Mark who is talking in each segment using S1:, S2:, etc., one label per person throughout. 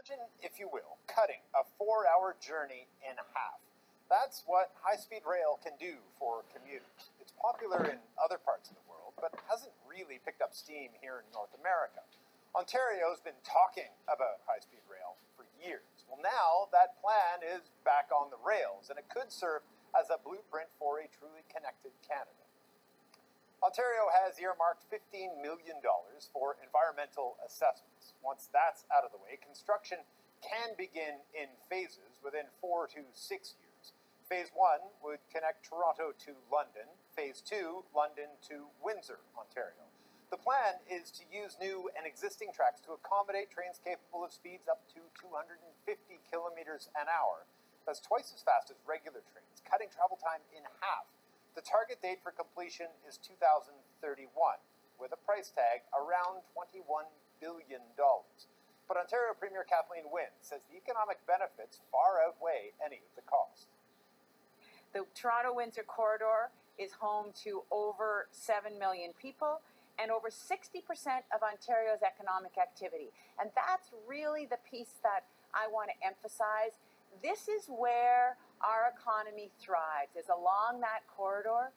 S1: Imagine, if you will, cutting a 4-hour journey in half. That's what high-speed rail can do for commuters. It's popular in other parts of the world, but hasn't really picked up steam here in North America. Ontario's been talking about high-speed rail for years. Well, now that plan is back on the rails, and it could serve as a blueprint for a truly connected Canada. Ontario has earmarked $15 million for environmental assessments. Once that's out of the way, construction can begin in phases within 4 to 6 years. Phase 1 would connect Toronto to London. Phase 2, London to Windsor, Ontario. The plan is to use new and existing tracks to accommodate trains capable of speeds up to 250 kilometers an hour. That's twice as fast as regular trains, cutting travel time in half. The target date for completion is 2031, with a price tag around $21 billion. But Ontario Premier Kathleen Wynne says the economic benefits far outweigh any of the cost.
S2: The Toronto-Windsor corridor is home to over 7 million people and over 60% of Ontario's economic activity. And that's really the piece that I want to emphasize. This is where our economy thrives, is along that corridor.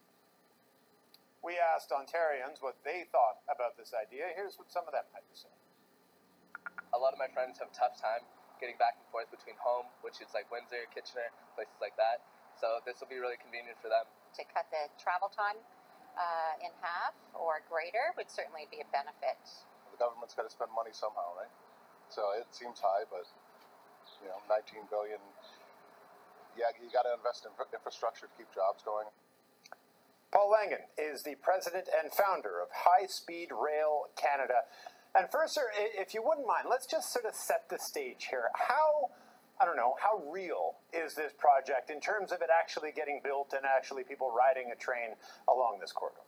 S1: We asked Ontarians what they thought about this idea. Here's what some of them had to say.
S3: A lot of my friends have a tough time getting back and forth between home, which is like Windsor, Kitchener, places like that. So this will be really convenient for them.
S4: To cut the travel time in half or greater would certainly be a benefit.
S5: The government's got to spend money somehow, right? So it seems high, but 19 billion. Yeah, you got to invest in infrastructure to keep jobs going.
S1: Paul Langan is the president and founder of High Speed Rail Canada. And first, sir, if you wouldn't mind, let's just sort of set the stage here. How real is this project in terms of it actually getting built and actually people riding a train along this corridor?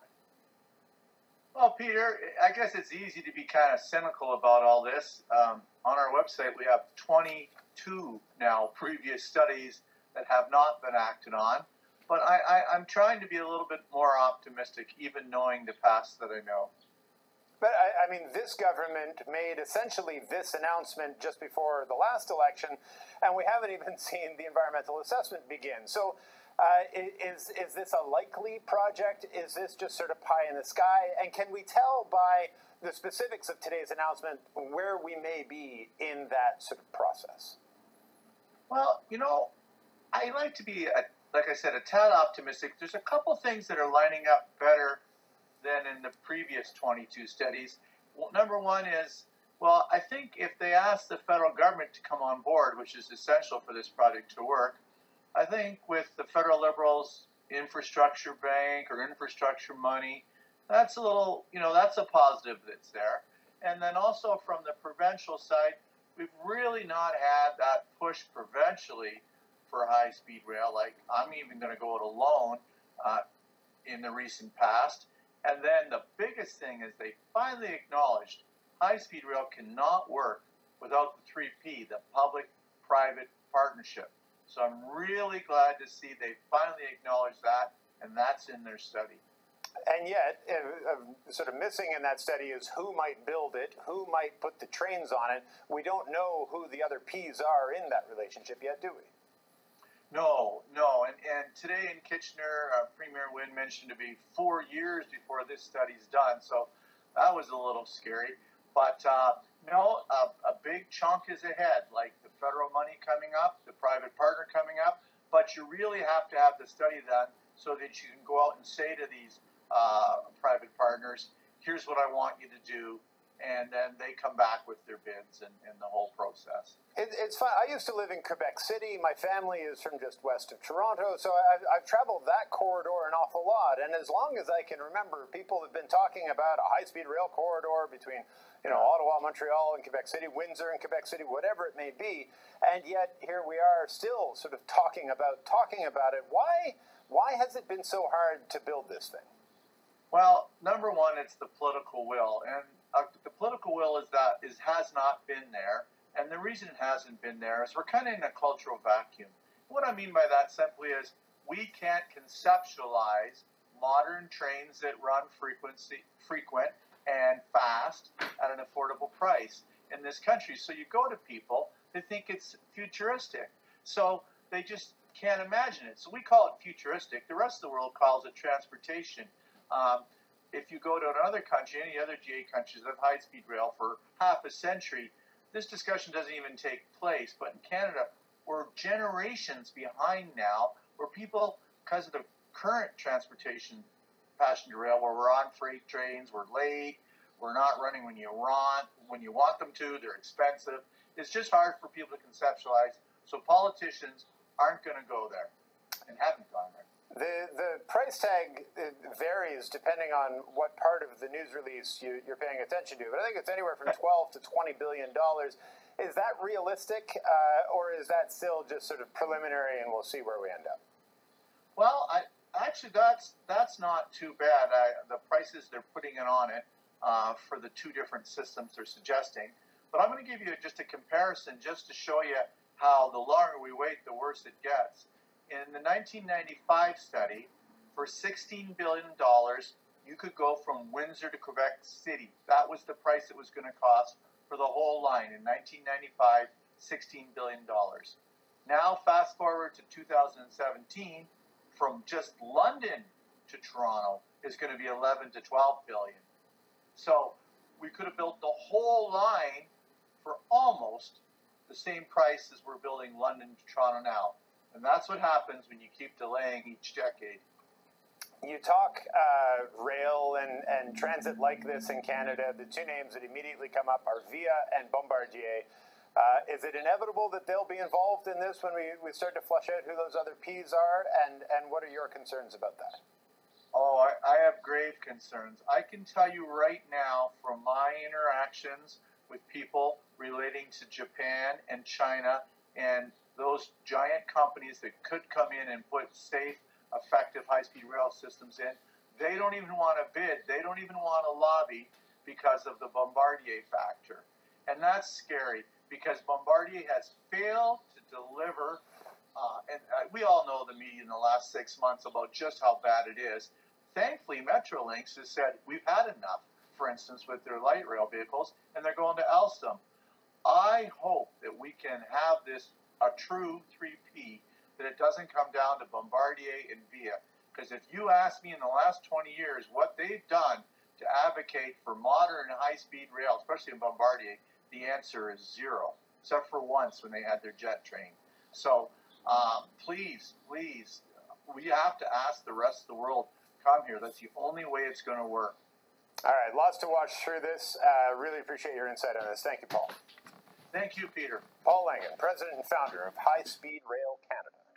S6: Well, Peter, I guess it's easy to be kind of cynical about all this. On our website, we have 22 now previous studies that have not been acted on. But I'm trying to be a little bit more optimistic, even knowing the past that I know.
S1: But, I mean, this government made essentially this announcement just before the last election, and we haven't even seen the environmental assessment begin. So is this a likely project? Is this just sort of pie in the sky? And can we tell by the specifics of today's announcement where we may be in that sort of process?
S6: Well, I like to be, like I said, a tad optimistic. There's a couple things that are lining up better than in the previous 22 studies. Well, number one is, I think if they ask the federal government to come on board, which is essential for this project to work, I think with the federal Liberals' infrastructure bank or infrastructure money, that's a little, that's a positive that's there. And then also from the provincial side, we've really not had that push provincially for high-speed rail. Like, I'm even going to go it alone in the recent past. And then the biggest thing is they finally acknowledged high-speed rail cannot work without the 3P, the public-private partnership. So I'm really glad to see they finally acknowledged that, and that's in their study.
S1: And yet, sort of missing in that study is who might build it, who might put the trains on it. We don't know who the other Ps are in that relationship yet, do we?
S6: No. And today in Kitchener, Premier Wynne mentioned to be 4 years before this study's done. So that was a little scary. But a big chunk is ahead, like the federal money coming up, the private partner coming up. But you really have to have the study done so that you can go out and say to these private partners, here's what I want you to do. And then they come back with their bids and the whole process.
S1: It's fun. I used to live in Quebec City. My family is from just west of Toronto, so I've traveled that corridor an awful lot. And as long as I can remember, people have been talking about a high-speed rail corridor between, Ottawa, Montreal, and Quebec City, Windsor and Quebec City, whatever it may be. And yet here we are still sort of talking about it. Why has it been so hard to build this thing?
S6: Well, number one, it's the political will, and the political will has not been there, and the reason it hasn't been there is we're kind of in a cultural vacuum. What I mean by that simply is we can't conceptualize modern trains that run frequent and fast at an affordable price in this country. So you go to people They think it's futuristic. So they just can't imagine it. So we call it futuristic. The rest of the world calls it transportation. If you go to another country, any other GA countries that have high-speed rail for half a century, this discussion doesn't even take place. But in Canada, we're generations behind now, where people, because of the current transportation passenger rail, where we're on freight trains, we're late, we're not running when you want them to, they're expensive. It's just hard for people to conceptualize. So politicians aren't going to go there and haven't gone there.
S1: The price tag varies depending on what part of the news release you're paying attention to, but I think it's anywhere from 12 to $20 billion. Is that realistic, or is that still just sort of preliminary and we'll see where we end up?
S6: Well, actually that's not too bad. The prices they're putting it on it for the two different systems they're suggesting. But I'm going to give you just a comparison just to show you how the longer we wait, the worse it gets. In the 1995 study, for $16 billion, you could go from Windsor to Quebec City. That was the price it was going to cost for the whole line in 1995, $16 billion. Now, fast forward to 2017, from just London to Toronto is going to be 11 to 12 billion. So we could have built the whole line for almost the same price as we're building London to Toronto now. And that's what happens when you keep delaying each decade.
S1: You talk rail and transit like this in Canada. The two names that immediately come up are Via and Bombardier. Is it inevitable that they'll be involved in this when we start to flush out who those other Ps are? And what are your concerns about that?
S6: Oh, I have grave concerns. I can tell you right now from my interactions with people relating to Japan and China and those giant companies that could come in and put safe, effective high-speed rail systems in, they don't even want to bid. They don't even want to lobby because of the Bombardier factor. And that's scary because Bombardier has failed to deliver, and we all know the media in the last 6 months about just how bad it is. Thankfully, Metrolinx has said, we've had enough, for instance, with their light rail vehicles, and they're going to Alstom. I hope that we can have this a true 3P, that it doesn't come down to Bombardier and Via. Because if you ask me in the last 20 years what they've done to advocate for modern high-speed rail, especially in Bombardier, the answer is zero, except for once when they had their jet train. So please, we have to ask the rest of the world, come here. That's the only way it's going to work.
S1: All right, lots to watch through this. Really appreciate your insight on this. Thank you, Paul.
S6: Thank you, Peter.
S1: Paul Langan, President and Founder of High Speed Rail Canada.